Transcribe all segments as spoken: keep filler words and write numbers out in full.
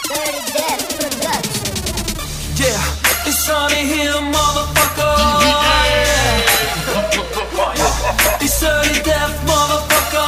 Yeah, it's Sonny here, motherfucker. It's Dirty Death, motherfucker.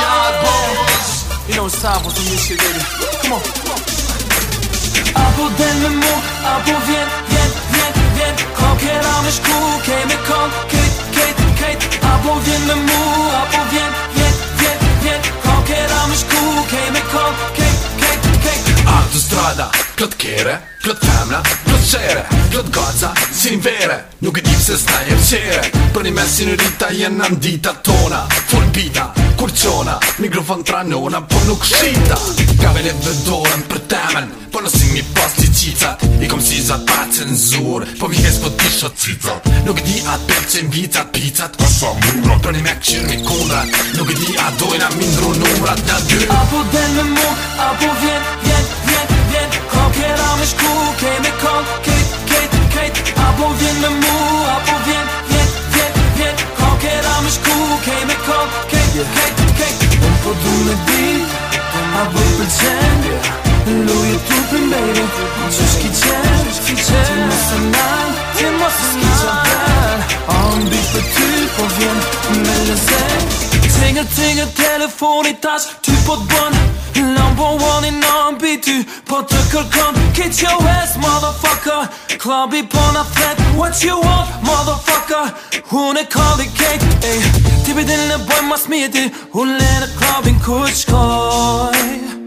You know it's time for some new shit, baby. Come on, come on. Abo den med mor, abo vjen, vjen, vjen, vjen. Konkurrerar med sko, okej med kon, Kate, Kate, Kate. Abo vjen med mor, abo vjen, vjen, vjen, vjen. Konkurrerar med sko, okej med kon, Kate, Kate, Kate. Autostrada, plot kere, plot femna, plot qere, plot gaza, si vere. Nuk e di pse sta e qere. Për një me signorita jena ndita tona. Full bita, kurqona, mikrofon tranona, po nuk shita. Kavelet dhe dorën për temen, po nësi mi pas t'i qicat. I kom sizat pa cenzur, po mi hes po t'i shot cicat. Nuk di atë pel që mbicat, picat, asa mura. Për një me këqir mi kundrat, nuk di a dojna mindru numrat në dy. Apo den me mu, apo vjen, vjen, vjen, vjen. Konkurrerar med sko, okej med kon, Kate, Kate, Kate. Apo vjen me mu, apo vjen, vjen, vjen, vjen. Konkurrerar med sko, okej med kon, Kate, Kate, Kate. Unë po du me dit, apo pëlqen, Louis trupin baby, që shki qen, ti mos e nan, ti mos e nan. Ambi për ty po vjen me lezet. Tingër, tingër, telefoni tash, ty po t'bën number one in ambi ty, po të kërkon. Get your ass, motherfucker. Klubi po na thret, what you want, motherfucker. Unë e kalli Kate, ey. Ti bidin në boj mas mjeti, unë le në klubin ku t'shkoj.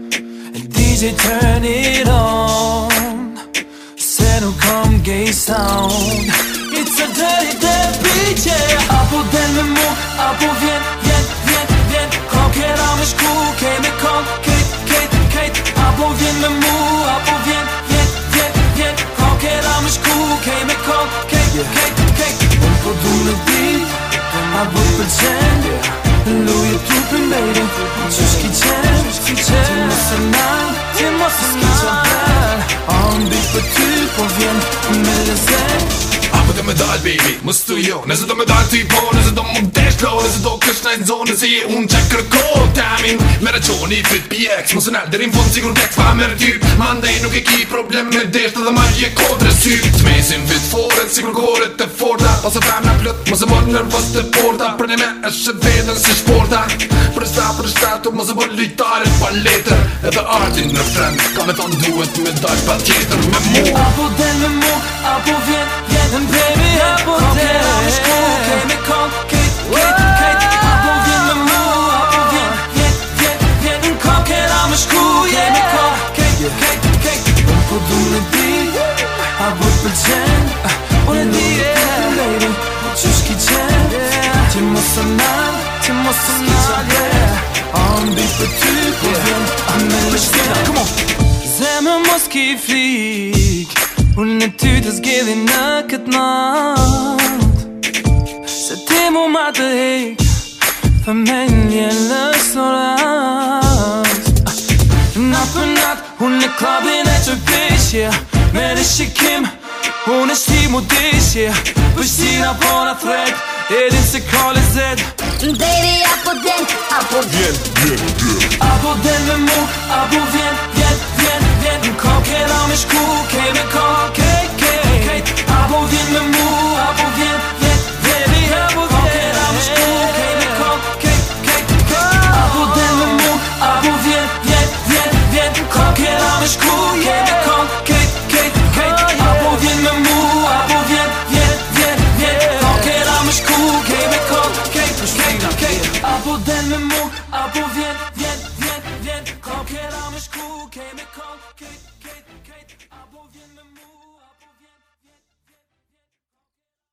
D J turn it on, se nuk kom gay sound. It's a dirty dead beat, yeah. Apo den me mu, apo vjen, vjen, vjen, vjen. Konkurrerar med sko, okej med kon, Kate, Kate, Kate. Apo vjen me mu, apo vjen, vjen, vjen, vjen. Konkurrerar med sko, okej med kon, Kate, Kate, Kate. Unë po du me dit, apo pëlqen, Louis trupin baby, që shki qen, ti mos e nan, ti mos e nan. Ambi për ty po vjen me lezet. Apo do me dal baby, mos tu jo. Nëse do me dal ty po, nëse do më desh lo. Nëse do kësh në në zonë, nëse je unë që kërko tamin. Mere qoni fit P X, mos e nal derin fond sigur keks pa mere ty. Mandej nuk e ki problem me desh dhe ma je kodre sy. T'mesin fit foret, sigur koret të forta. Pas e femna plët, mos e mor nervos të porta. Për një me është vetën si shporta. Për sta, për shtatu, mos e mor lujtarit pa letër. Edhe artin në frend, ka me thonë duhet me dal pa tjetër me mu. Apo den me mu, apo vjen, vjen, baby, apo den. Konkurrerar med sko, okej med kon, Kate, Kate, Kate. Apo vjen me mu, apo vjen, vjen, vjen, vjen. Konkurrerar med sko, okej med kon, Kate, Kate, Kate. Unë po du me dit, apo pëlqen, unë e di, baby, që shki qen, ti mos e nan, ti mos e nan. Ambi për ty po vjen me lezet. Come on. Zemër mos ki flik, unë e ty të zgjidhi në këtë nat. Se ti mu ma të hek, familje lëso rast. Nat për nat, unë e klubin e që pishje. Me në shikim, unë e shti mu dishje. Pështina po në thret, edhin se ka lezet. Baby, apo den, apo Vjen, vjen, vjen. Apo den me mu, apo vjen, vjen, vjen, vjen. Konkurrerar med sko, okej med kon, Kate, Kate, Kate. Apo vjen me mu, apo vjen, vjen, baby, apo konkurrerar med sko, okej med kon, Kate, Kate, Kate. Apo den me mu, apo vjen, vjen, vjen, vjen. Konkurrerar med sko, okej med kon, Kate, Kate, Kate. Apo vjen me mu, apo vjen, vjen, vjen, vjen. Konkurrerar med sko, okej med kon, Kate, Kate, Kate. Apo den me mu, apo vjen, vjen, vjen, vjen. Konkurrerar med sko, okej med kon, Kate.